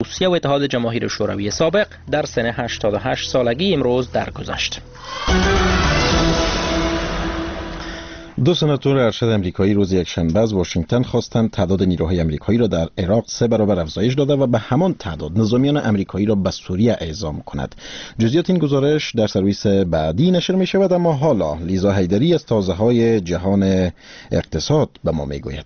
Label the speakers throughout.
Speaker 1: روسیه و اتحاد جماهیر شوروی سابق در سن 88 سالگی امروز درگذشت.
Speaker 2: دو سناتور ارشد امریکایی روز یکشنبه از واشنگتن خواستند تعداد نیروهای امریکایی را در عراق 3 برابر افزایش داده و به همان تعداد نظامیان امریکایی را به سوریه اعزام کند. جزئیات این گزارش در سرویس بعدی نشر می شود، اما حالا لیزا حیدری از تازه‌های جهان اقتصاد به ما می گوید.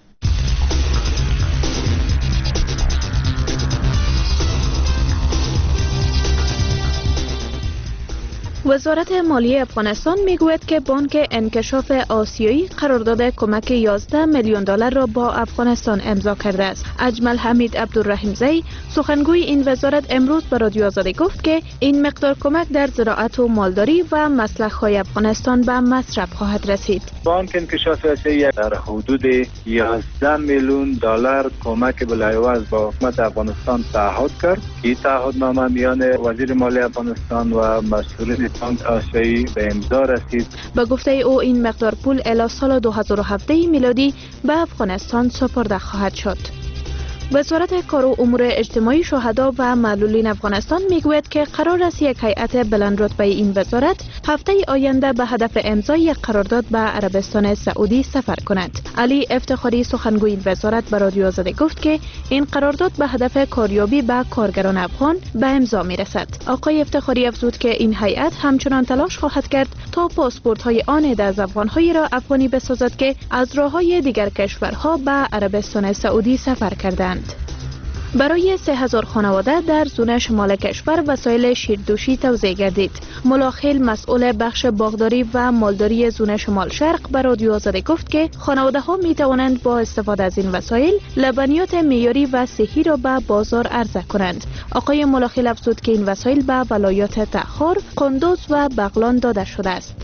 Speaker 3: وزارت مالیه افغانستان میگوید که بانک انکشاف آسیایی قرارداد کمک 11 میلیون دلار را با افغانستان امضا کرده است. اجمل حمید عبدالرحیمزی سخنگوی این وزارت امروز به رادیو آزادی گفت که این مقدار کمک در زراعت و مالداری و مسلخ‌های افغانستان به مصرف خواهد رسید.
Speaker 4: بانک انکشاف آسیایی در حدود 11 میلیون دلار کمک بلایواز با حکومت افغانستان تعهد کرد. این تعهدنامه میان وزیر مالیه افغانستان و مسئولین بانک آسیایی به امضا رسید.
Speaker 3: به گفته او این مقدار پول الی سال 2017 میلادی به افغانستان سپرده خواهد شد. وزارت کار و امور اجتماعی شهدا و معلولین افغانستان میگوید که قرار است یک هیئت بلند رتبه این وزارت هفته آینده به هدف امضای یک قرارداد به عربستان سعودی سفر کند. علی افتخاری سخنگوی این وزارت به رادیو آزادی گفت که این قرارداد به هدف کاریابی به کارگران افغان به امضا میرسد. آقای افتخاری افزود که این هیئت همچنان تلاش خواهد کرد تا پاسپورت های آنده از افغان‌های را افغانی بسازد که از راه‌های دیگر کشورها به عربستان سعودی سفر کردند. برای 3000 خانواده در زون شمال کشور وسایل شیردوشی توزیع گردید. ملاخیل مسئول بخش باغداری و مالداری زون شمال شرق به رادیو آزادی گفت که خانواده ها می توانند با استفاده از این وسایل لبنیات معیاری و صحی را به بازار عرضه کنند. آقای ملاخیل افزود که این وسایل به ولایات تخار، قندوز و بغلان داده شده است.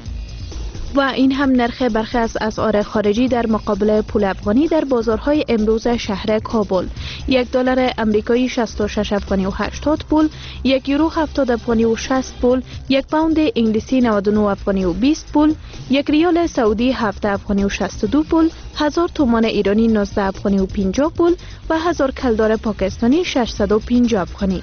Speaker 3: و این هم نرخ برخی از اسعار خارجی در مقابل پول افغانی در بازارهای امروز شهر کابل. $1 امریکایی 66 افغانی و 80 پول، 1 یورو 70 افغانی و 60 پول، 1 پوند انگلیسی 99 افغانی و 20 پول، 1 ریال سعودی 7 افغانی و 62 پول، 1000 تومان ایرانی 19 افغانی و 50 پول و 1000 کلدار پاکستانی 650 افغانی.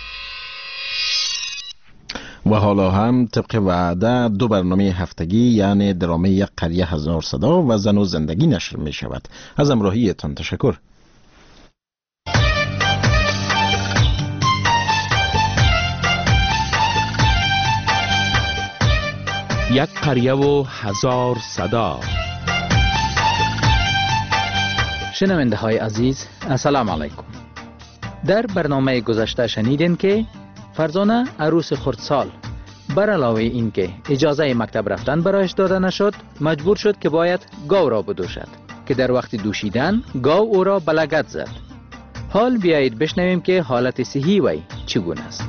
Speaker 2: و حالا هم طبق وعده 2 برنامه هفتگی یعنی درامه یک قریه هزار صدا و زن و زندگی نشر می شود. از همراهیتان تشکر.
Speaker 5: یک قریه و هزار صدا.
Speaker 6: شنونده های عزیز السلام علیکم. در برنامه گذشته شنیدین که فرزانه عروس خردسال بر علاوه این که اجازه مکتب رفتن برایش داده نشد، مجبور شد که باید گاو را بدوشد که در وقت دوشیدن گاو او را بلگت زد. حال بیایید بشنویم که حالت صحی وی چگونه است.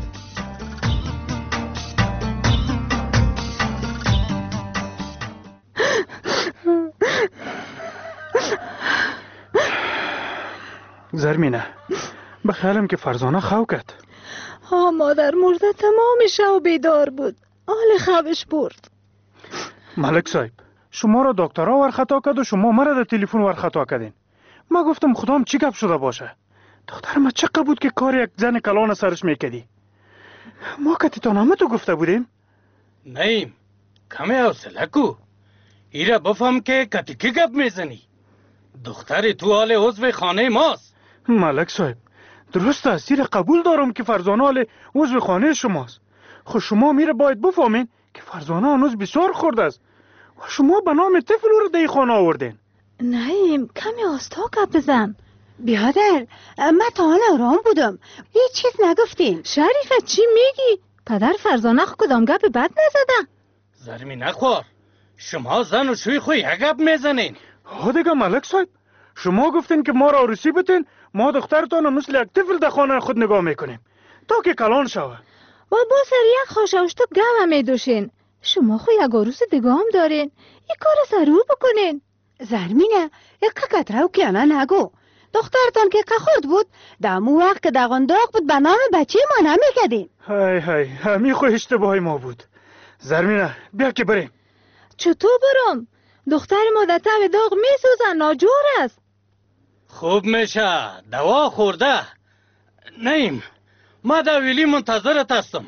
Speaker 7: زرمینه بخیالم که فرزانه خو کرد.
Speaker 8: مادر مرده تمام شب بیدار بود، حال خوابش برد.
Speaker 7: ملک صاحب شما را دکترها ورخطا کرد و شما مرا در تلفن ورخطا کردین. ما گفتم خدام چی گپ شده باشه. دختر ما چقدر بود که کار یک زن کلان سرش میکردی. ما کتیتان همه تو گفته بودیم.
Speaker 9: نیم کمی حوصله کو. ایره بفهم که کتی کی گپ میزنی. دختر تو حال عضو خانه ماست.
Speaker 7: ملک صاحب درست است، زیر قبول دارم که فرزانه حال عضو خانه شماست. خب شما میره باید بفهمین که فرزانه هنوز بسیار خورد است و شما به نام طفل او رو در خانه آوردین.
Speaker 8: نیم کمی آستا گپ بزن. بیادر من تا حال آرام بودم، هیچ چیز نگفتیم. شریفه چی میگی؟ پدر فرزانه کدام گپ بد نزده.
Speaker 9: زرمی نخور، شما زن و شوی خوی یک گپ میزنین.
Speaker 7: ها دیگه ملک صاحب شما گفتین که ما را عروسی بتین، ما دخترتان رو مثل یک طفل در خانه خود نگاه میکنیم تا که کلان شوه.
Speaker 8: و با سر یک خوشوشتو گوه میدوشین. شما خو یک عروس دیگه هم دارین، یک کار سرو بکنین. زرمینه یک کترو کنه نگو. دخترتان که خورد بود دمو وقت که دقان داغ بود به نام بچه ما نمیکدین.
Speaker 7: های های همی خو اشتباهی ما بود. زرمینه بیا که بریم.
Speaker 8: چطور برم؟ دختر ما در تب داغ میسوزن، ناجور است.
Speaker 9: خوب میشه دوا خورده. نعیم، ما در ویلی منتظرت هستم.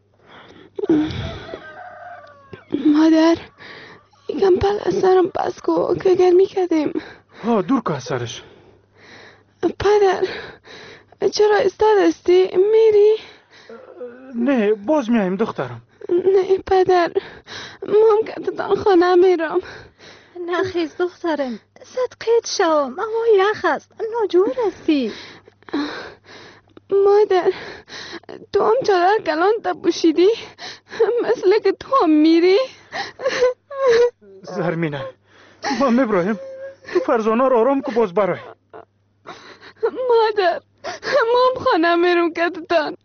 Speaker 10: مادر یکم پل از سرم بس کو که گرمی کردیم.
Speaker 7: ها دور که از سرش.
Speaker 10: پدر چرا استاد هستی؟ میری؟
Speaker 7: نه باز میایم دخترم.
Speaker 10: نه پدر ممکنه خانه میرم.
Speaker 8: نخیز دخترم، صدقیت شوم، اما یخ است، ناجور هستی.
Speaker 10: مادر تو هم چادر کلان تا پوشیدی مثل که تو هم میری.
Speaker 7: زرمینه ما میبرایم، تو فرزانه رو آرام که باز برای.
Speaker 10: مادر ما هم خانه میرم کتتان.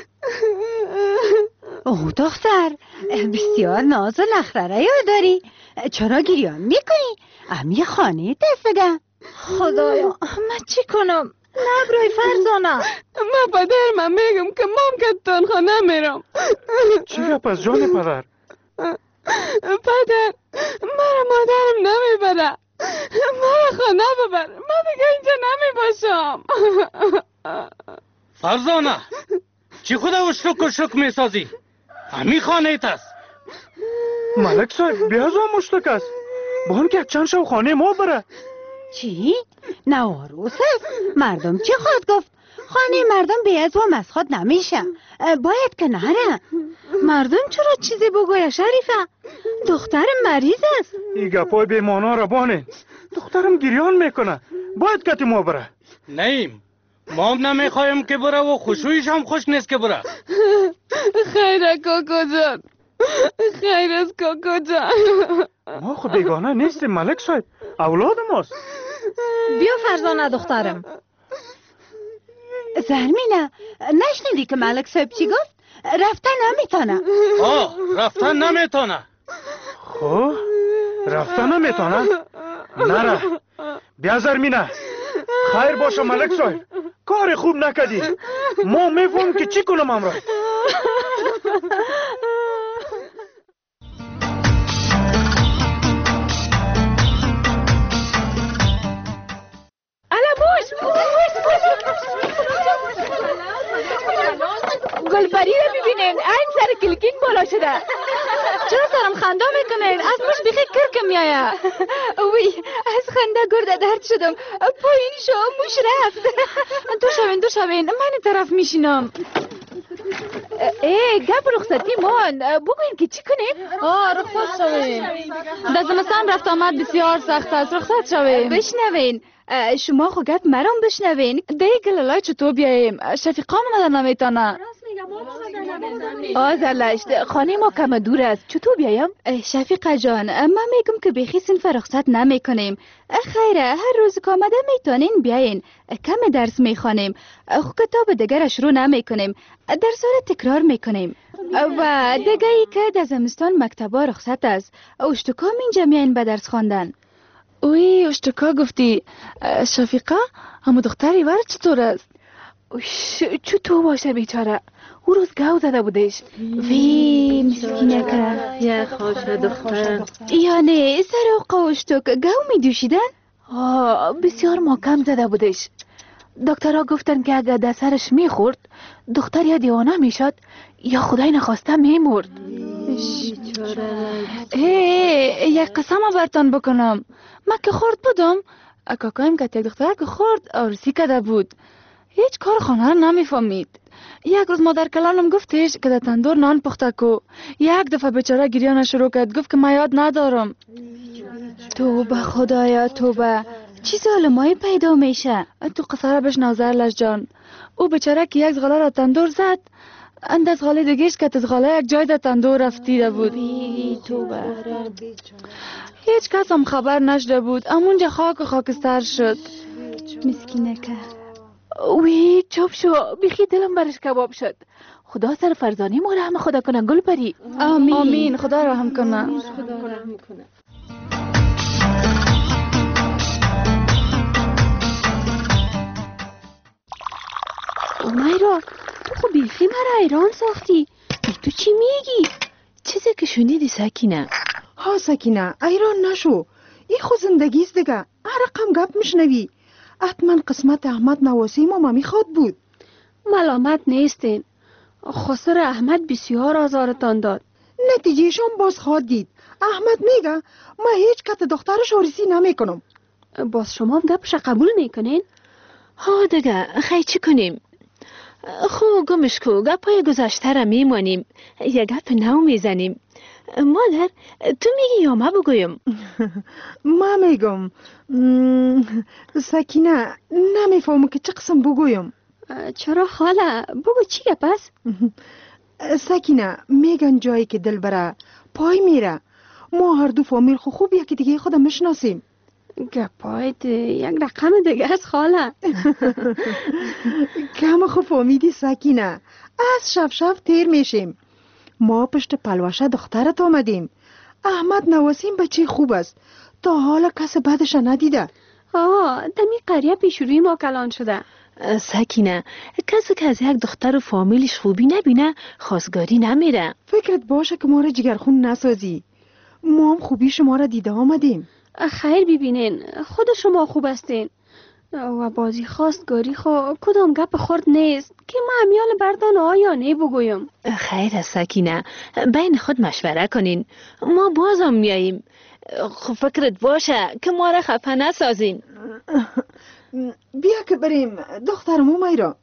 Speaker 8: اوه دختر، بسیار ناز و نخره یاد داری. چرا گریان میکنی؟ امی خانه دست بگم. خدایا من چی کنم؟ نبرای فرزانه.
Speaker 10: من پدر میگم که مام کتتان خانه میرم.
Speaker 7: چی گپ از جان پدر؟
Speaker 10: پدر مرا مادرم نمیبره. مرا خانه ببر، من دیگه اینجا نمیباشم.
Speaker 9: فرزانه چی خود اشتک و شک میسازی؟ همی خانه ایت است.
Speaker 7: ملک صاحب بیازو هم اشتک است. بان که چند شو خانه ما بره.
Speaker 8: چی؟ نواروس است؟ مردم چی خواهد گفت؟ خانه مردم بیازو هم از خود نمیشه. باید که نره. مردم چرا چیزی بگویه شریفه؟ دخترم مریض است.
Speaker 7: ای گپای بیمانا را بانه. دخترم گریان میکنه، باید کتی ما بره.
Speaker 9: نعیم ما هم نمیخوایم که بره و خوشویش هم خوش نیست که بره.
Speaker 10: خیره کاکا جان، خیر است کاکا جان.
Speaker 7: ما خود بیگانه نیستیم ملک صاحب، اولاد ماست.
Speaker 8: بیا فرزانه دخترم. زرمینه نشنیدی که ملک صاحب چی گفت؟ رفتن نمیتونه.
Speaker 9: رفتن نمیتونه.
Speaker 7: خب رفتن نمیتونه؟ نره. بیا زرمینه. خیر باشه ملک صاحب، کار خوب نکدی. ما میفهم که چی کنم امرا.
Speaker 3: گلپری رو ببینین، این سر کلکین بالا شده.
Speaker 8: چرا سرم خنده میکنین؟ از مش بیخی کرکم میایه.
Speaker 3: وی از خنده گرده درد شدم، پایین شو موش رفت.
Speaker 8: دو شوین من این طرف میشینم.
Speaker 3: گپ رخصتی مان، بگوین که چی کنیم؟
Speaker 8: رخصت شوین. در زمستان رفت آمد بسیار سخت است، رخصت شوین.
Speaker 3: بشنوین، شما خو گپ مرام بشنوین.
Speaker 8: دیگه گلالای چطور بیاییم؟ شفیقا مادر نمیتونه.
Speaker 3: آزلشت خانه ما کم دور است، چطور بیایم؟
Speaker 8: شفیقه جان من میگم که بیخی صنف رخصت نمی کنیم. خیره هر روز که آمده میتونین بیاین، کم درس میخوانیم، کتاب دیگر شروع نمی کنیم، درس را تکرار میکنیم. و دیگه ای که در زمستان مکتبا رخصت است، اشتکا اینجا میاین به درس خواندن.
Speaker 3: اوی اشتکا گفتی. شفیقه همو دختری ور چطور است؟ چطور باشه بیچاره، او روز گاو زده بودش.
Speaker 8: وی مسکینه که
Speaker 3: یه خوشه دختر.
Speaker 8: یعنی سر اوقا اشتک گاو می دوشیدن؟
Speaker 3: بسیار محکم زده بودش. دکترها گفتن که اگر در سرش میخورد دختر یا دیوانه میشد یا خدای نخواسته میمرد.
Speaker 8: یک قسم برتان بکنم، من که خورد بودم، کاکایم که یک دختر که خورد عروسی کرده بود، هیچ کار خانه رو نمیفهمید. یک روز مادر کلانم گفتش که در تندور نان پخته کو. یک دفعه بیچاره گریانه شروع کرد، گفت که من یاد ندارم.
Speaker 3: توبه خدایا توبه،
Speaker 8: چی ظالمایی پیدا میشه؟
Speaker 3: تو قصره بشنو زرلش جان. او بیچاره که یک زغاله را تندور زد، اند از غاله دیگهش که از غاله یک جای در تندور رفتیده بود.
Speaker 8: توبه.
Speaker 3: هیچ کس هم خبر نشده بود، امونجا خاک و خاکستر شد.
Speaker 8: مسکینه که
Speaker 3: وی چوب شو، بیخی دلم برش کباب شد. خدا سر فرزانه ما رحم خدا کنه گلپری.
Speaker 8: آمین.
Speaker 3: خدا رحم کنه.
Speaker 8: اومیرا تو خب بیخی مرا ایران ساختی. تو چی میگی؟
Speaker 3: چیزی که شنیدی سکینه.
Speaker 11: ها سکینه ایران نشو، ای خود زندگیست دیگه. هر رقم گپ میشنوی. حتما قسمت احمد نواسی ما میخواد بود.
Speaker 10: ملامت نیستین. خسر احمد بسیار آزارتان داد.
Speaker 11: نتیجهشان باز خواهد دید. احمد میگه ما هیچ کت دخترش آرسی نمیکنم.
Speaker 10: باز شما گپش قبول میکنین؟
Speaker 12: ها دیگه خیلی چی کنیم؟ خو گمش کو گپای گذشته را میمانیم. یک گپ نو میزنیم. مادر تو میگی یا ما بگویم؟
Speaker 11: ما میگم. سکینه نمیفهمم که چه قسم بگویم.
Speaker 10: چرا خاله؟ بگو چی گپ است؟
Speaker 11: سکینه میگن جایی که دل بره پای میره. ما هر دو فامیل خوب یکی دیگه خودم میشناسیم.
Speaker 10: گپایت یک رقم دیگه است خاله.
Speaker 11: کم خوب فهمیدی سکینه. از شب تیر میشیم. ما پشت پلوشه دخترت آمدیم. احمد نواسیم بچه خوب است. تا حالا کس بعدش ندیده.
Speaker 10: دمی قریه پیش روی ما کلان شده.
Speaker 12: سکینه کسی که از یک دختر و فامیلش خوبی نبینه خواستگاری نمیره.
Speaker 11: فکرت باشه که ما را جگرخون نسازی. ما هم خوبی شما را دیده آمدیم.
Speaker 10: خیر ببینین خود شما خوب استین و بازی خواستگاری خو کدام گپ خورد نیست که ما امیال بردان آیا نه بگویم.
Speaker 12: خیر سکینه بین خود مشوره کنین. ما بازم میاییم. خب فکرت باشه که ما را خفه نسازین.
Speaker 11: بیا که بریم دخترمو میرا.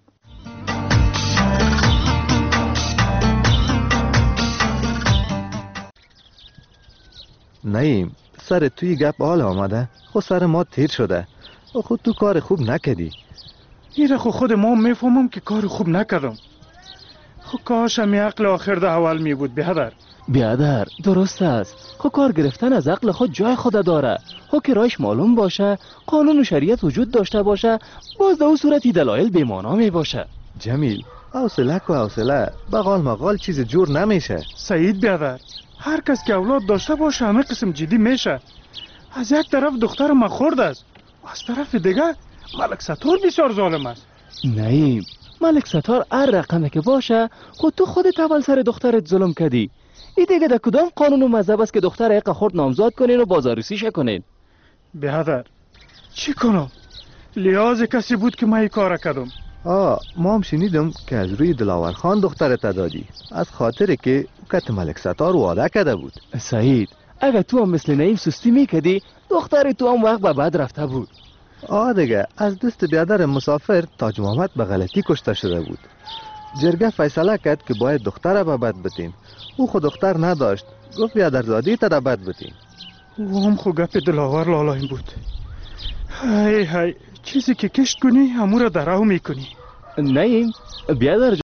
Speaker 13: نعیم سر توی گپ حال آمده. خود سر ما تیر شده. خود تو کار خوب نکردی.
Speaker 7: ایره خود ما میفهمم که کار خوب نکردم. کاش همی عقل آخر ده اول می بود
Speaker 14: بیادر درست است. کار گرفتن از عقل خود جای خود داره. که رایش معلوم باشه، قانون و شریعت وجود داشته باشه، باز در اون صورتی دلایل بی‌معنا می باشه.
Speaker 13: جمیل حوصله کو حوصله، بغال مغال چیز جور نمیشه.
Speaker 7: سعید بیادر هر کس که اولاد داشته باشه همه قسم جدی میشه. از یک طرف دختر ما خورد است و از طرف دیگه ملک ستار بسیار ظالم است.
Speaker 14: نعیم ملک ستار هر رقمه که باشه تو خودت اول سر دخترت ظلم کردی. این دیگه در کدام قانون و مذهب است که دختر یک خورد نامزاد کنین و بازاریسیش کنین؟
Speaker 7: بیادر چی کنم؟ لیاز کسی بود که من این کار کردم.
Speaker 13: ما هم شنیدم که از روی دلاور خان دخترت دادی، از خاطر که کت ملک ستار وعده کرده بود.
Speaker 14: سعید اگه تو هم مثل نعیم سستی میکردی دختر تو هم وقت به بد رفته بود.
Speaker 13: دیگه از دست بیادر مسافر تاج محمد به غلطی کشته شده بود. جرگه فیصله کرد که باید دختر به بد بتیم. او خود دختر نداشت، گفت بیادرزادی تا بد بتیم.
Speaker 7: او هم خود گپ دلاور لالایم بود. های چیزی که کشت کنی همو را درو میکنی.
Speaker 14: نعیم بیادر